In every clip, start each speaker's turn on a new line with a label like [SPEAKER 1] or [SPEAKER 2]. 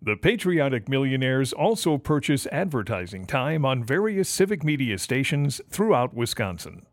[SPEAKER 1] The Patriotic Millionaires also purchase advertising time on various civic media stations throughout Wisconsin.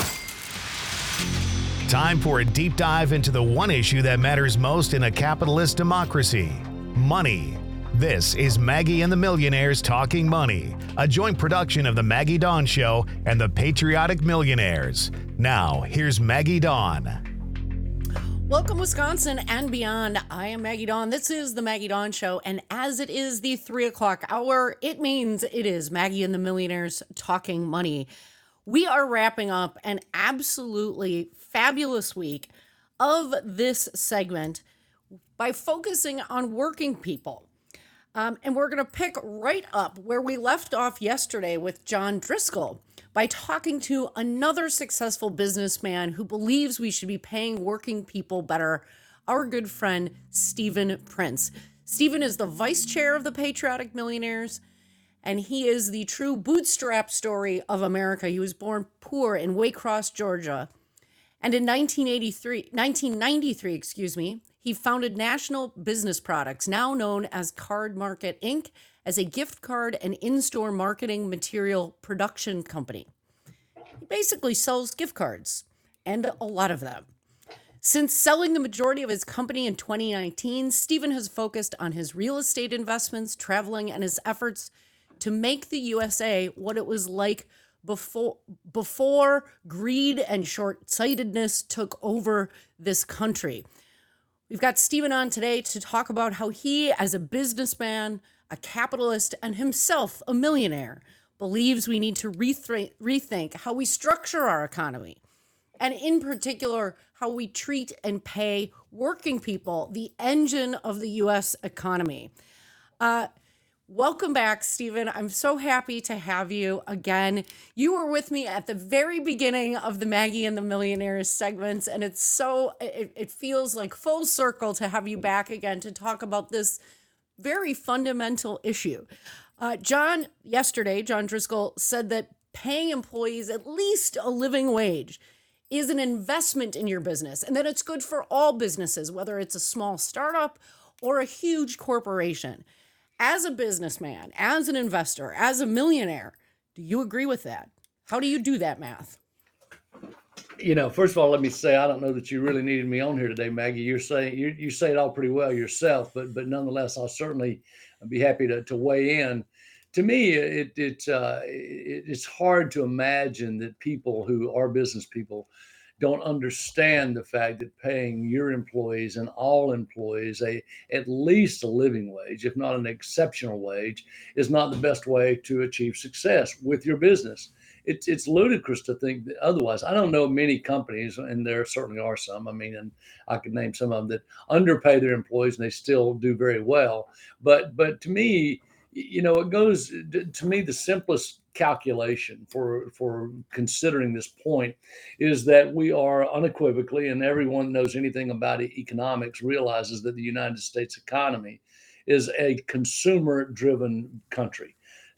[SPEAKER 2] Time for a deep dive into the one issue that matters most in a capitalist democracy: money. This is Maggie and the Millionaires Talking Money, a joint production of The Maggie Dawn Show and the Patriotic Millionaires. Now, here's Maggie Dawn.
[SPEAKER 3] Welcome, Wisconsin and beyond. I am Maggie Dawn. This is the Maggie Dawn Show, and as it is the 3 o'clock hour, it means it is Maggie and the Millionaires Talking Money. We are wrapping up an absolutely fabulous week of this segment by focusing on working people. And we're going to pick right up where we left off yesterday with John Driscoll by talking to another successful businessman who believes we should be paying working people better, our good friend, Stephen Prince. Stephen is the vice chair of the Patriotic Millionaires, and he is the true bootstrap story of America. He was born poor in Waycross, Georgia. And in 1993, he founded National Business Products, now known as Card Market, Inc., as a gift card and in-store marketing material production company. He basically sells gift cards, and a lot of them. Since selling the majority of his company in 2019, Stephen has focused on his real estate investments, traveling, and his efforts to make the USA what it was like before greed and short-sightedness took over this country. We've got Stephen on today to talk about how he, as a businessman, a capitalist, and himself a millionaire, believes we need to rethink how we structure our economy, and in particular, how we treat and pay working people, the engine of the U.S. economy. Welcome back, Stephen. I'm so happy to have you again. You were with me at the very beginning of the Maggie and the Millionaires segments, and it feels like full circle to have you back again to talk about this very fundamental issue. John Driscoll said that paying employees at least a living wage is an investment in your business, and that it's good for all businesses, whether it's a small startup or a huge corporation. As a businessman, as an investor, as a millionaire, do you agree with that? How do you do that math?
[SPEAKER 4] First of all, let me say, I don't know that you really needed me on here today, Maggie. You're saying you say it all pretty well yourself, but nonetheless, I'll certainly be happy to weigh in. To me, it's hard to imagine that people who are business people don't understand the fact that paying your employees and all employees at least a living wage, if not an exceptional wage, is not the best way to achieve success with your business. It's ludicrous to think that otherwise. I don't know many companies, and there certainly are some. And I could name some of them that underpay their employees and they still do very well. But to me, it goes to me, the simplest calculation for considering this point is that we are unequivocally, and everyone knows anything about economics realizes that the United States economy is a consumer-driven country.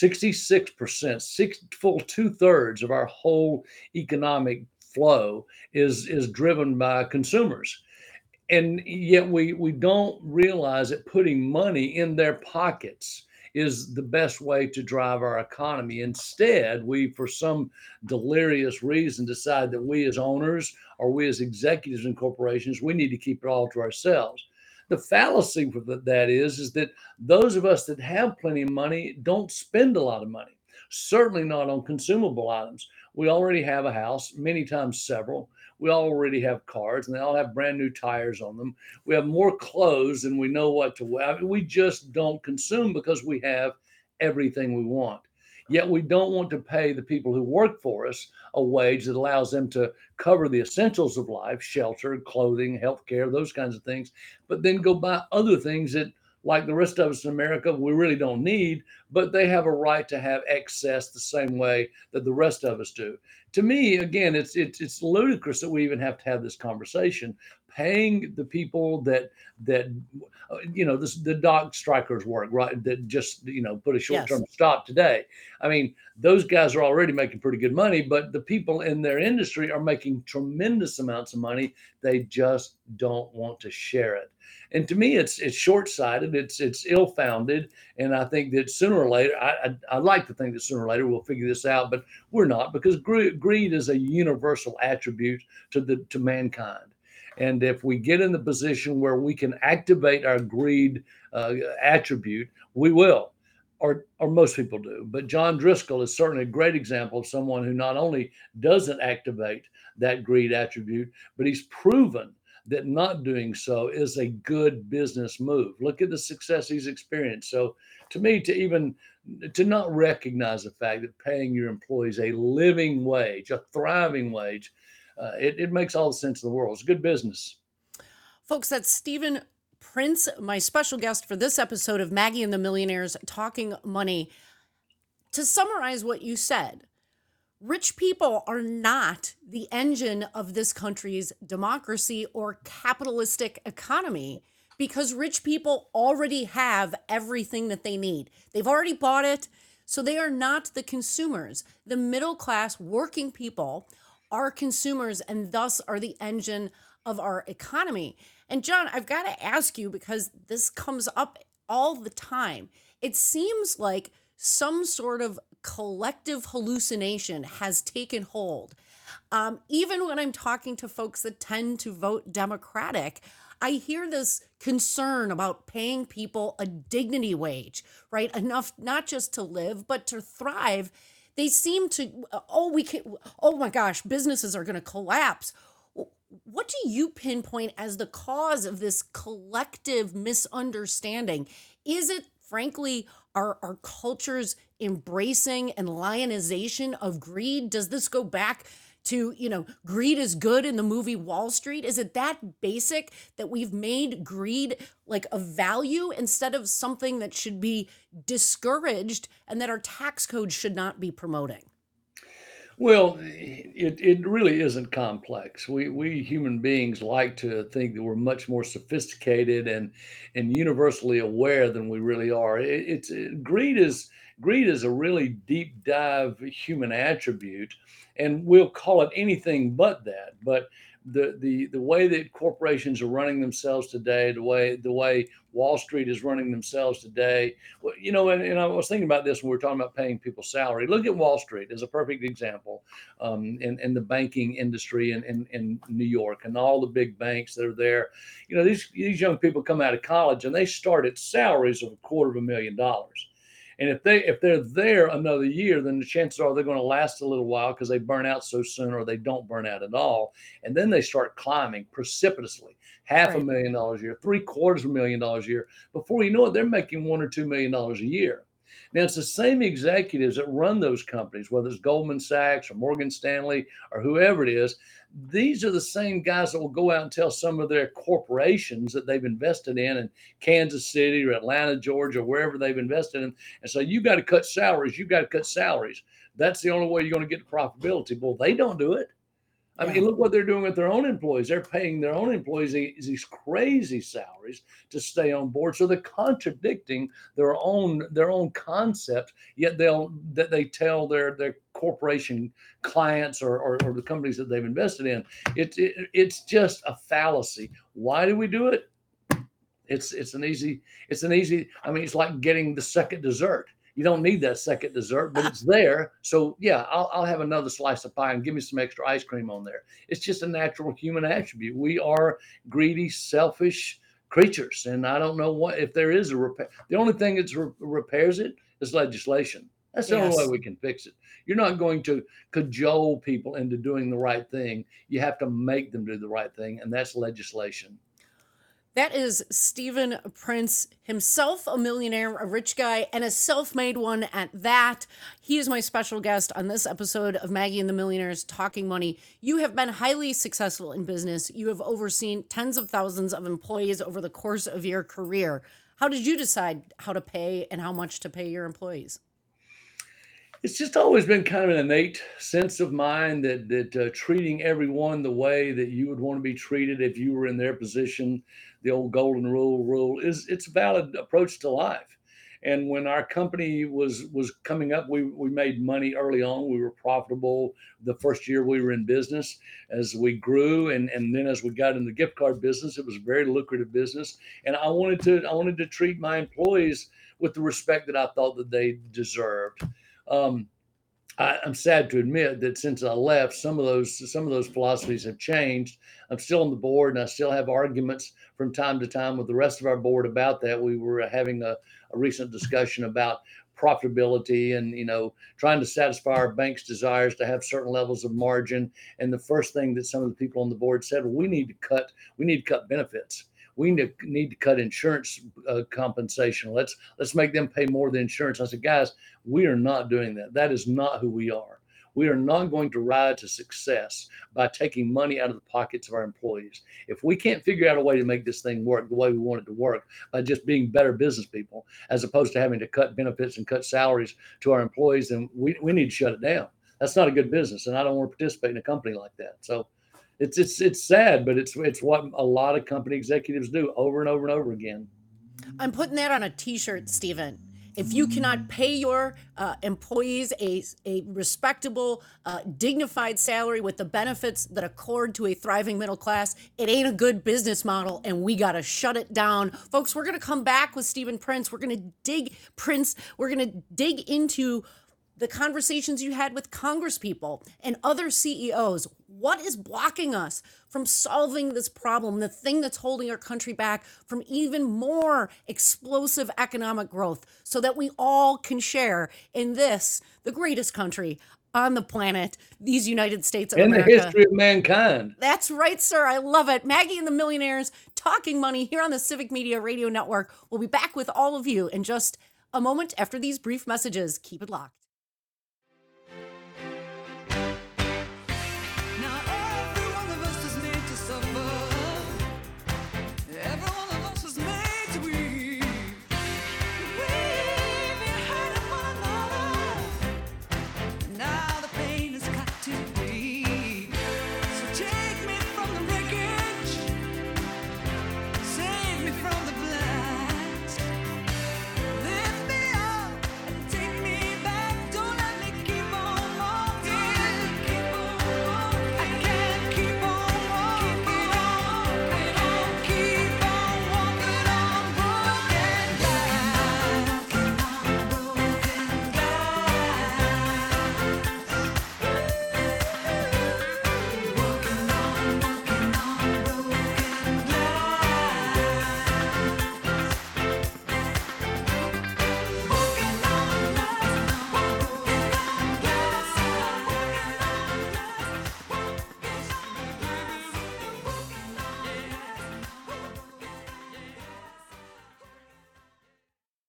[SPEAKER 4] 66%, full 2/3 of our whole economic flow is driven by consumers. And yet we don't realize that putting money in their pockets is the best way to drive our economy. Instead, we, for some delirious reason, decide that we as owners or we as executives in corporations, we need to keep it all to ourselves. The fallacy for that is that those of us that have plenty of money don't spend a lot of money, certainly not on consumable items. We already have a house, many times several. We already have cars, and they all have brand new tires on them. We have more clothes than we know what to wear. We just don't consume because we have everything we want. Yet we don't want to pay the people who work for us a wage that allows them to cover the essentials of life: shelter, clothing, healthcare, those kinds of things, but then go buy other things that, like the rest of us in America, we really don't need, but they have a right to have excess the same way that the rest of us do. To me, again, it's ludicrous that we even have to have this conversation. Paying the people that the dock strikers work, right? That just put a short-term stop today. Those guys are already making pretty good money, but the people in their industry are making tremendous amounts of money. They just don't want to share it. And to me, it's short-sighted, it's ill-founded, and I think that sooner or later, I like to think that sooner or later we'll figure this out, but we're not, because greed is a universal attribute to mankind. And if we get in the position where we can activate our greed attribute, we will, or most people do. But John Driscoll is certainly a great example of someone who not only doesn't activate that greed attribute, but he's proven that not doing so is a good business move. Look at the success he's experienced. So to me, to not recognize the fact that paying your employees a living wage, a thriving wage, it makes all the sense in the world. It's good business.
[SPEAKER 3] Folks, that's Stephen Prince, my special guest for this episode of Maggie and the Millionaires Talking Money. To summarize what you said, rich people are not the engine of this country's democracy or capitalistic economy, because rich people already have everything that they need. They've already bought it, so they are not the consumers. The middle class working people are consumers and thus are the engine of our economy. And John, I've got to ask you, because this comes up all the time. It seems like some sort of collective hallucination has taken hold. Even when I'm talking to folks that tend to vote Democratic, I hear this concern about paying people a dignity wage, right? Enough not just to live, but to thrive. They seem to, oh my gosh, businesses are going to collapse. What do you pinpoint as the cause of this collective misunderstanding? Is it, frankly, our culture's embracing and lionization of greed? Does this go back to, greed is good in the movie Wall Street? Is it that basic that we've made greed like a value instead of something that should be discouraged and that our tax code should not be promoting?
[SPEAKER 4] Well, it really isn't complex. We human beings like to think that we're much more sophisticated and universally aware than we really are. Greed is a really deep dive human attribute, and we'll call it anything but that. But the way that corporations are running themselves today, the way Wall Street is running themselves today, well, and I was thinking about this when we were talking about paying people salary. Look at Wall Street as a perfect example, in the banking industry in New York, and all the big banks that are there. These young people come out of college and they start at salaries of $250,000. And if they're there another year, then the chances are they're going to last a little while because they burn out so soon, or they don't burn out at all. And then they start climbing precipitously, half a
[SPEAKER 3] Right.
[SPEAKER 4] million dollars a year, $750,000 a year. Before you know it, they're making $1 or $2 million a year. Now, it's the same executives that run those companies, whether it's Goldman Sachs or Morgan Stanley or whoever it is. These are the same guys that will go out and tell some of their corporations that they've invested in Kansas City or Atlanta, Georgia, wherever they've invested in, and so you got to cut salaries. You got to cut salaries. That's the only way you're going to get to profitability. Well, they don't do it. I
[SPEAKER 3] Yeah.
[SPEAKER 4] mean, look what they're doing with their own employees. They're paying their own employees these crazy salaries to stay on board. So they're contradicting their own concept. Yet they tell their corporation clients or the companies that they've invested in. It's just a fallacy. Why do we do it? It's an easy. I mean, it's like getting the second dessert. You don't need that second dessert, but it's there. So yeah, I'll have another slice of pie and give me some extra ice cream on there. It's just a natural human attribute. We are greedy, selfish creatures, and I don't know what if there is a repair. The only thing that repairs it is legislation. That's the only way
[SPEAKER 3] Yes.
[SPEAKER 4] we can fix it. You're not going to cajole people into doing the right thing. You have to make them do the right thing, and that's legislation.
[SPEAKER 3] That is Stephen Prince, himself a millionaire, a rich guy, and a self-made one at that. He is my special guest on this episode of Maggie and the Millionaires Talking Money. You have been highly successful in business. You have overseen tens of thousands of employees over the course of your career. How did you decide how to pay and how much to pay your employees?
[SPEAKER 4] It's just always been kind of an innate sense of mine that treating everyone the way that you would want to be treated if you were in their position, the old golden rule is it's a valid approach to life. And when our company was coming up, we made money early on. We were profitable the first year we were in business. As we grew, and then as we got in the gift card business, it was a very lucrative business. And I wanted to treat my employees with the respect that I thought that they deserved. I'm sad to admit that since I left, some of those philosophies have changed. I'm still on the board, and I still have arguments from time to time with the rest of our board about that. We were having a recent discussion about profitability and trying to satisfy our bank's desires to have certain levels of margin. And the first thing that some of the people on the board said, well, we need to cut benefits. We need to cut insurance compensation. Let's make them pay more than insurance. I said, guys, we are not doing that. That is not who we are. We are not going to ride to success by taking money out of the pockets of our employees. If we can't figure out a way to make this thing work the way we want it to work by just being better business people, as opposed to having to cut benefits and cut salaries to our employees, then we need to shut it down. That's not a good business, and I don't want to participate in a company like that. So it's sad, but it's what a lot of company executives do over and over and over again.
[SPEAKER 3] I'm putting that on a t-shirt, Stephen. If you cannot pay your employees a respectable, dignified salary with the benefits that accord to a thriving middle class, it ain't a good business model, and we got to shut it down. Folks, we're going to come back with Stephen Prince. We're going to dig into the conversations you had with congresspeople and other CEOs. What is blocking us from solving this problem, the thing that's holding our country back from even more explosive economic growth, so that we all can share in this, the greatest country on the planet, these United States of America.
[SPEAKER 4] In the history of mankind.
[SPEAKER 3] That's right, sir. I love it. Maggie and the Millionaires, talking money here on the Civic Media Radio Network. We'll be back with all of you in just a moment after these brief messages. Keep it locked.